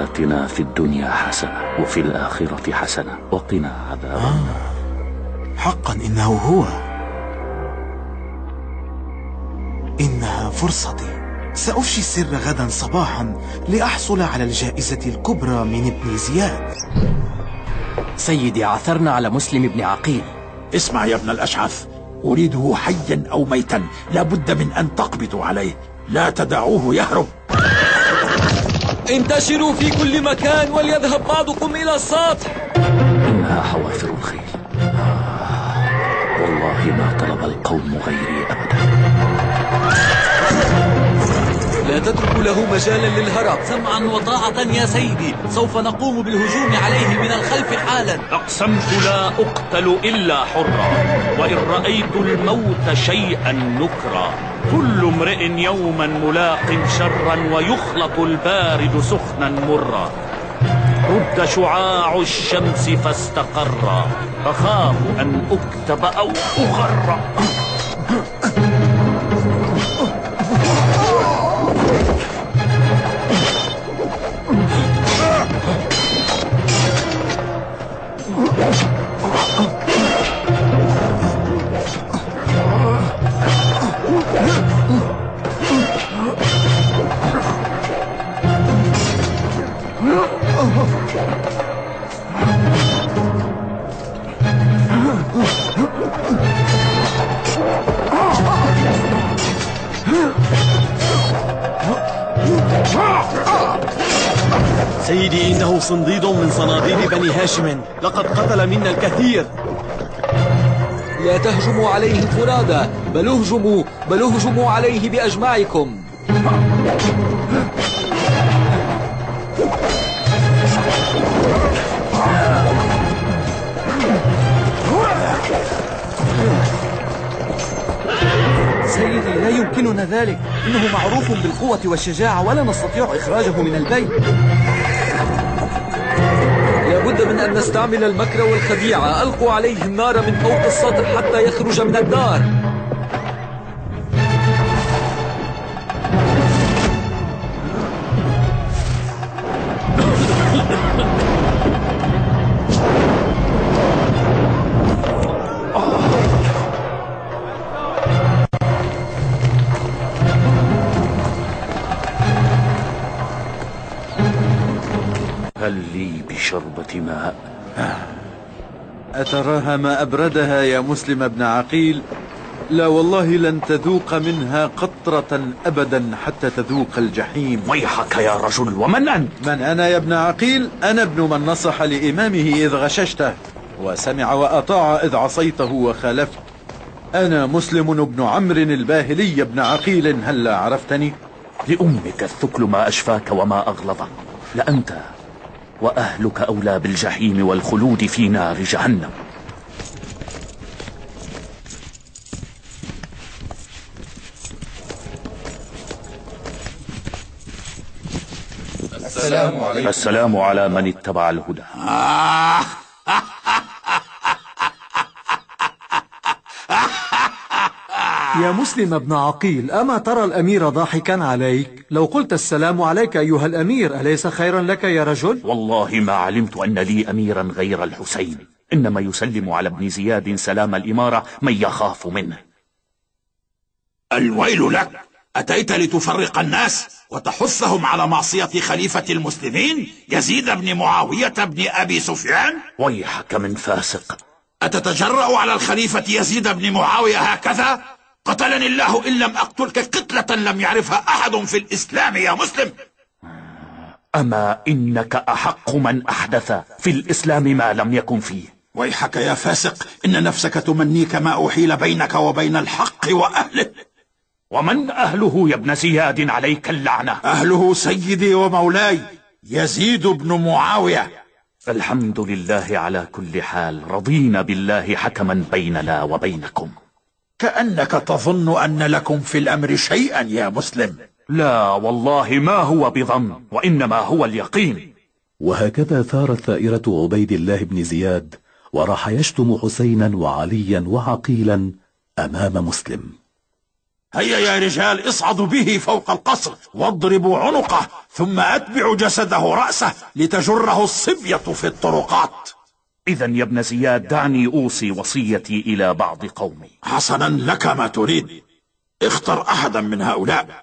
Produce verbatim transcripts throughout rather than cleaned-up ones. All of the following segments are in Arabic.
آتنا في الدنيا حسنة وفي الآخرة حسنة وقنا عذاب النار. آه حقا إنه هو. إنها فرصتي. سأفشي السر غدا صباحا لأحصل على الجائزة الكبرى من ابن زياد. سيدي، عثرنا على مسلم بن عقيل. اسمع يا ابن الأشعث، أريده حيا أو ميتا، لابد من أن تقبضوا عليه، لا تدعوه يهرب. انتشروا في كل مكان وليذهب بعضكم إلى السطح. إنها حوافر الخيل. آه والله ما طلب القوم غيري أبدا. لا تتركوا له مجالا للهرب. سمعا وطاعة يا سيدي، سوف نقوم بالهجوم عليه من الخلف حالا. أقسمت لا أقتل إلا حرا، وإن رأيت الموت شيئا نكرا. كل امرئ يوما ملاق شرا، ويخلط البارد سخنا مرا. رد شعاع الشمس فاستقرا، أخاف أن أكتب أو أغرى. سيدي، إنه صنديد من صناديد بني هاشم، لقد قتل منا الكثير. لا تهجموا عليه فرادى، بل اهجموا بل اهجموا عليه بأجمعكم. سيدي، لا يمكننا ذلك، إنه معروف بالقوة والشجاعة ولا نستطيع إخراجه من البيت. لابد من أن نستعمل المكر والخديعة. ألقوا عليه النار من فوق السطح حتى يخرج من الدار. هل لي بشربة ماء؟ أتراها ما أبردها يا مسلم بن عقيل؟ لا والله لن تذوق منها قطرة أبدا حتى تذوق الجحيم. ويحك يا رجل، ومن أنت؟ من أنا يا ابن عقيل؟ أنا ابن من نصح لإمامه إذ غششته، وسمع وأطاع إذ عصيته وخالفت. أنا مسلم بن عمرو الباهلي بن عقيل، هلا عرفتني؟ لأمك الثكل ما أشفاك وما أغلظك. لأنت وأهلك أولى بالجحيم والخلود في نار جهنم. السلام عليكم. السلام على من اتبع الهدى. يا مسلم بن عقيل، أما ترى الأمير ضاحكا عليك؟ لو قلت السلام عليك أيها الأمير أليس خيرا لك يا رجل؟ والله ما علمت أن لي أميرا غير الحسين، إنما يسلم على ابن زياد سلام الإمارة من يخاف منه. الويل لك، أتيت لتفرق الناس وتحثهم على معصية خليفة المسلمين يزيد بن معاوية بن أبي سفيان؟ ويحك من فاسق. أتتجرأ على الخليفة يزيد بن معاوية هكذا؟ قتلني الله إن لم أقتلك قتلة لم يعرفها أحد في الإسلام يا مسلم. أما إنك أحق من أحدث في الإسلام ما لم يكن فيه. ويحك يا فاسق، إن نفسك تمنيك ما أحيل بينك وبين الحق وأهله. ومن أهله يا ابن زياد عليك اللعنة؟ أهله سيدي ومولاي يزيد بن معاوية. الحمد لله على كل حال، رضينا بالله حكما بيننا وبينكم. كأنك تظن أن لكم في الأمر شيئا يا مسلم. لا والله ما هو بظن، وإنما هو اليقين. وهكذا ثارت ثائرة عبيد الله بن زياد، وراح يشتم حسينا وعليا وعقيلا أمام مسلم. هيا يا رجال، اصعدوا به فوق القصر واضربوا عنقه، ثم أتبعوا جسده رأسه لتجره الصبية في الطرقات. إذا يا ابن زياد دعني أوصي وصيتي إلى بعض قومي. حسنا، لك ما تريد، اختر أحدا من هؤلاء.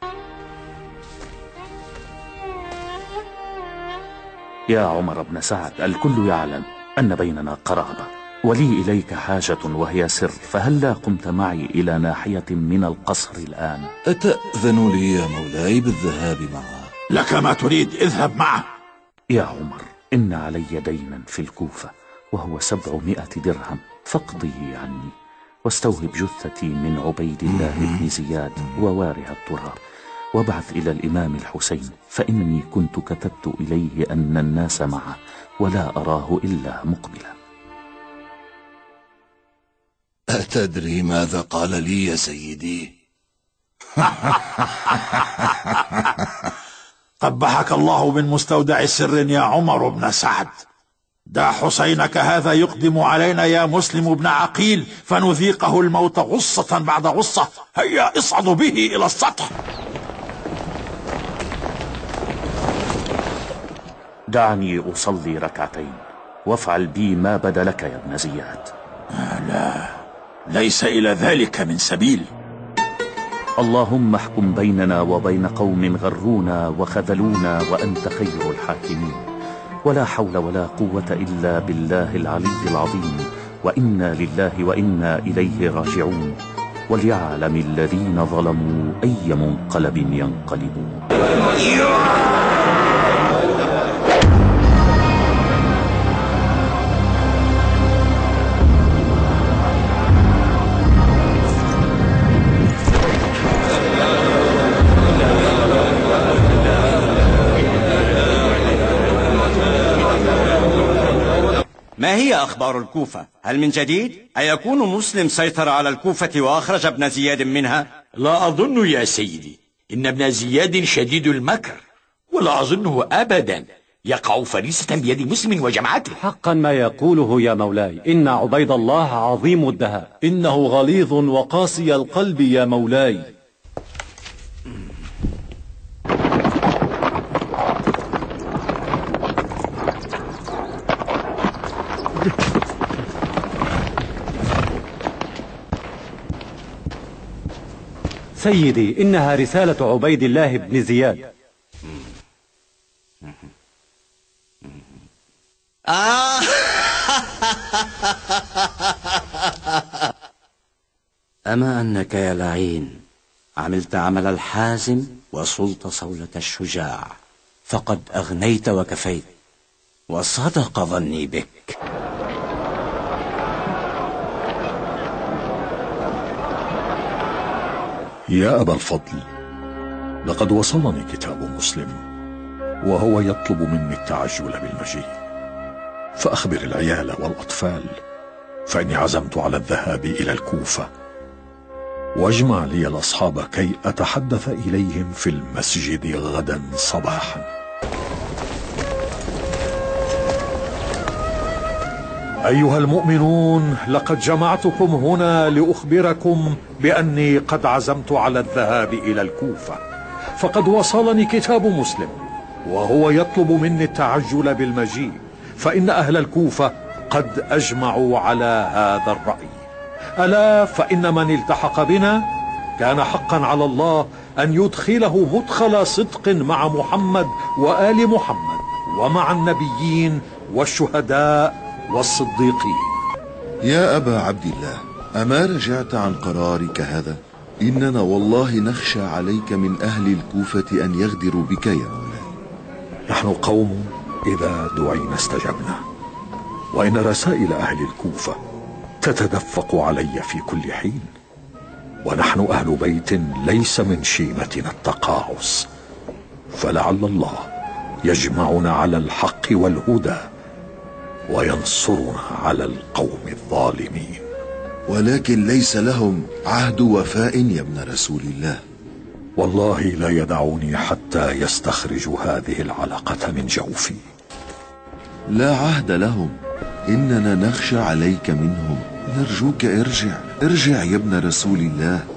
يا عمر بن سعد، الكل يعلم أن بيننا قرابة، ولي إليك حاجة وهي سر، فهلا قمت معي إلى ناحية من القصر الآن؟ أتأذن لي يا مولاي بالذهاب معه؟ لك ما تريد، اذهب معه. يا عمر، إن علي دينا في الكوفة وهو سبعمائة درهم، فاقضه عني واستوهب جثتي من عبيد الله بن زياد ووارها التراب، وابعث إلى الإمام الحسين، فإني كنت كتبت إليه أن الناس معه ولا أراه إلا مقبلا. أتدري ماذا قال لي يا سيدي؟ قبحك الله من مستودع سر يا عمر بن سعد. دع حسينك هذا يقدم علينا يا مسلم بن عقيل، فنذيقه الموت غصة بعد غصة. هيا اصعدوا به إلى السطح. دعني أصلي ركعتين وافعل بي ما بدا لك يا ابن زياد. لا، ليس إلى ذلك من سبيل. اللهم احكم بيننا وبين قوم غرونا وخذلونا وأنت خير الحاكمين، ولا حول ولا قوة إلا بالله العلي العظيم، وإنا لله وإنا إليه راجعون، وليعلم الذين ظلموا أي منقلب ينقلبون. ما هي أخبار الكوفة؟ هل من جديد؟ أيكون مسلم سيطر على الكوفة وأخرج ابن زياد منها؟ لا أظن يا سيدي، إن ابن زياد شديد المكر، ولا أظنه أبدا يقع فريسة بيد مسلم وجماعته. حقا ما يقوله يا مولاي، إن عبيد الله عظيم الدهاء. إنه غليظ وقاسي القلب يا مولاي. سيدي، إنها رسالة عبيد الله بن زياد. آه أما أنك يا لعين عملت عمل الحازم وصلت صولة الشجاع، فقد أغنيت وكفيت، وصدق ظني بك. يا أبا الفضل، لقد وصلني كتاب مسلم وهو يطلب مني التعجل بالمجيء، فأخبر العيال والأطفال، فإني عزمت على الذهاب إلى الكوفة، واجمع لي الأصحاب كي أتحدث إليهم في المسجد غدا صباحا. أيها المؤمنون، لقد جمعتكم هنا لأخبركم بأني قد عزمت على الذهاب إلى الكوفة، فقد وصلني كتاب مسلم وهو يطلب مني التعجل بالمجيء، فإن أهل الكوفة قد أجمعوا على هذا الرأي. ألا فإن من التحق بنا كان حقا على الله أن يدخله مدخل صدق مع محمد وآل محمد ومع النبيين والشهداء والصديقين. يا أبا عبد الله، أما رجعت عن قرارك هذا؟ إننا والله نخشى عليك من أهل الكوفة أن يغدروا بك يا مولاي. نحن قوم إذا دعينا استجبنا، وإن رسائل أهل الكوفة تتدفق علي في كل حين، ونحن أهل بيت ليس من شيمتنا التقاعس، فلعل الله يجمعنا على الحق والهدى وينصرنا على القوم الظالمين. ولكن ليس لهم عهد وفاء يا ابن رسول الله. والله لا يدعوني حتى يستخرجوا هذه العلقة من جوفي. لا عهد لهم، إننا نخشى عليك منهم. نرجوك ارجع ارجع يا ابن رسول الله.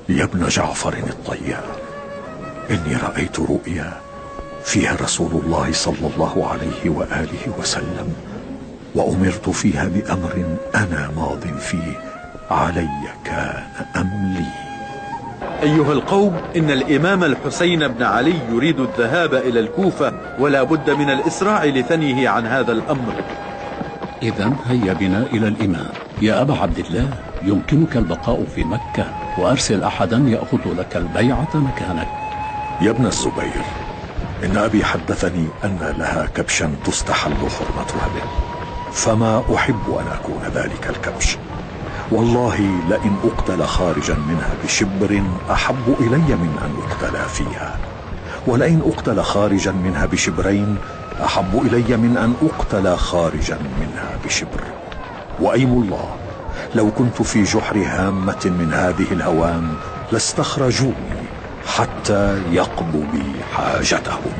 يا ابن جعفر الطيار، إني رأيت رؤيا فيها رسول الله صلى الله عليه وآله وسلم، وأمرت فيها بأمر أنا ماض فيه، علي كان أم لي؟ أيها القوم، إن الإمام الحسين بن علي يريد الذهاب إلى الكوفة، ولا بد من الإسراع لثنيه عن هذا الأمر. إذن هيا بنا إلى الإمام. يا أبا عبد الله، يمكنك البقاء في مكة، وأرسل أحدا يأخذ لك البيعة مكانك. يا ابن الزبير، إن أبي حدثني أن لها كبشا تستحل حرمتها به، فما أحب أن أكون ذلك الكبش. والله لئن أقتل خارجا منها بشبر أحب إلي من أن أقتل فيها، ولئن أقتل خارجا منها بشبرين أحب إلي من أن أقتل خارجا منها بشبر. وأيم الله، لو كنت في جحر هامة من هذه الهوام لاستخرجوني حتى يقضوا بي حاجتهم.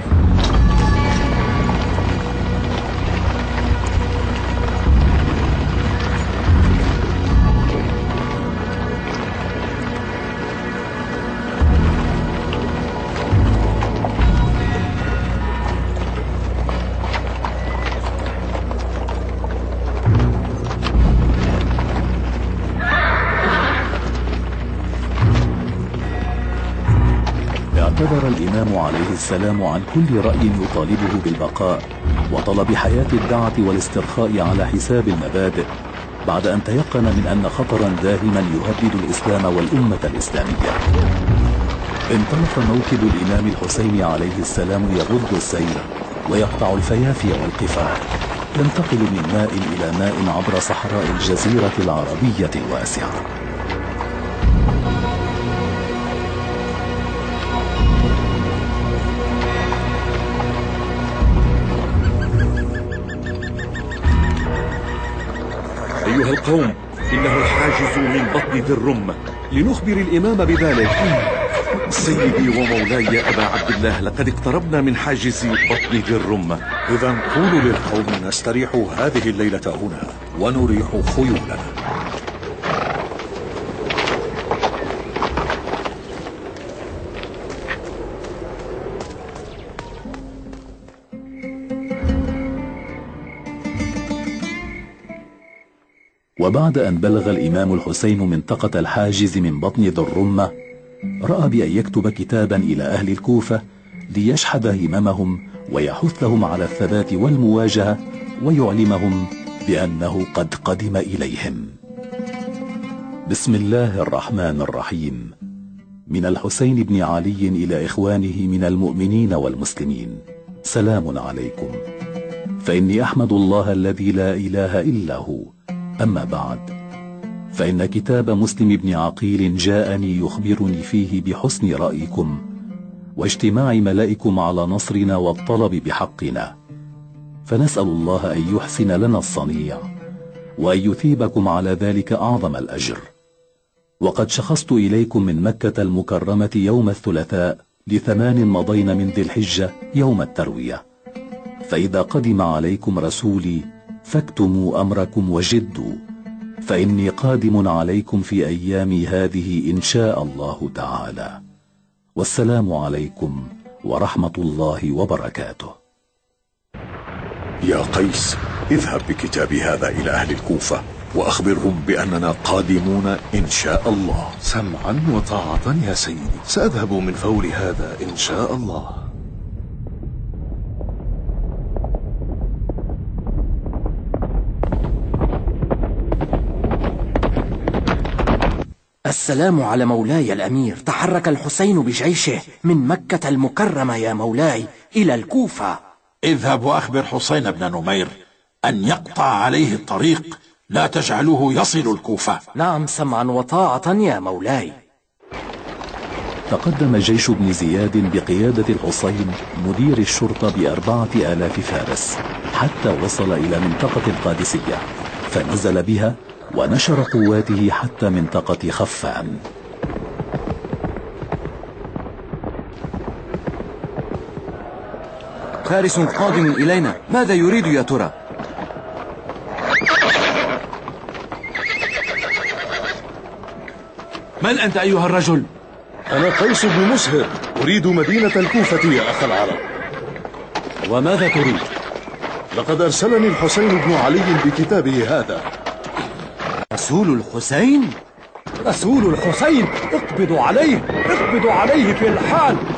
اعتذر الإمام عليه السلام عن كل رأي يطالبه بالبقاء وطلب حياة الدعة والاسترخاء على حساب المبادئ، بعد أن تيقن من أن خطرا داهما يهدد الإسلام والأمة الإسلامية. انطلق موكب الإمام الحسين عليه السلام يغض السير ويقطع الفيافي والقفار، ينتقل من ماء إلى ماء عبر صحراء الجزيرة العربية الواسعة. أيها القوم، إنه الحاجز من بطن ذي الرمة، لنخبر الإمام بذلك. سيدي ومولاي أبا عبد الله، لقد اقتربنا من حاجز بطن ذي الرمة. إذا قولوا للقوم نستريح هذه الليلة هنا ونريح خيولنا. وبعد أن بلغ الإمام الحسين منطقة الحاجز من بطن ذي الرمة، رأى بأن يكتب كتابا إلى أهل الكوفة ليشحذ هممهم ويحثهم على الثبات والمواجهة، ويعلمهم بأنه قد قدم إليهم. بسم الله الرحمن الرحيم. من الحسين بن علي إلى إخوانه من المؤمنين والمسلمين، سلام عليكم. فإني أحمد الله الذي لا إله إلا هو. أما بعد، فإن كتاب مسلم بن عقيل جاءني يخبرني فيه بحسن رأيكم واجتماع ملائكم على نصرنا والطلب بحقنا، فنسأل الله أن يحسن لنا الصنيع وأن يثيبكم على ذلك أعظم الأجر. وقد شخصت إليكم من مكة المكرمة يوم الثلاثاء لثمان مضين من ذي الحجة يوم التروية، فإذا قدم عليكم رسولي فاكتموا أمركم وجدوا، فإني قادم عليكم في أيامي هذه إن شاء الله تعالى. والسلام عليكم ورحمة الله وبركاته. يا قيس، اذهب بكتاب هذا إلى أهل الكوفة وأخبرهم بأننا قادمون إن شاء الله. سمعا وطاعة يا سيدي، سأذهب من فور هذا إن شاء الله. السلام على مولاي الأمير. تحرك الحسين بجيشه من مكة المكرمة يا مولاي إلى الكوفة. اذهب وأخبر حسين بن نمير أن يقطع عليه الطريق، لا تجعلوه يصل الكوفة. نعم، سمعا وطاعة يا مولاي. تقدم جيش ابن زياد بقيادة الحسين مدير الشرطة بأربعة آلاف فارس حتى وصل إلى منطقة القادسية، فنزل بها ونشر قواته حتى منطقة خفان. فارس قادم إلينا، ماذا يريد يا ترى؟ من أنت أيها الرجل؟ أنا قيس بن مسهر، أريد مدينة الكوفة يا أخ العرب. وماذا تريد؟ لقد أرسلني الحسين بن علي بكتابه هذا. رسول الحسين؟ رسول الحسين، اقبضوا عليه، اقبضوا عليه في الحال.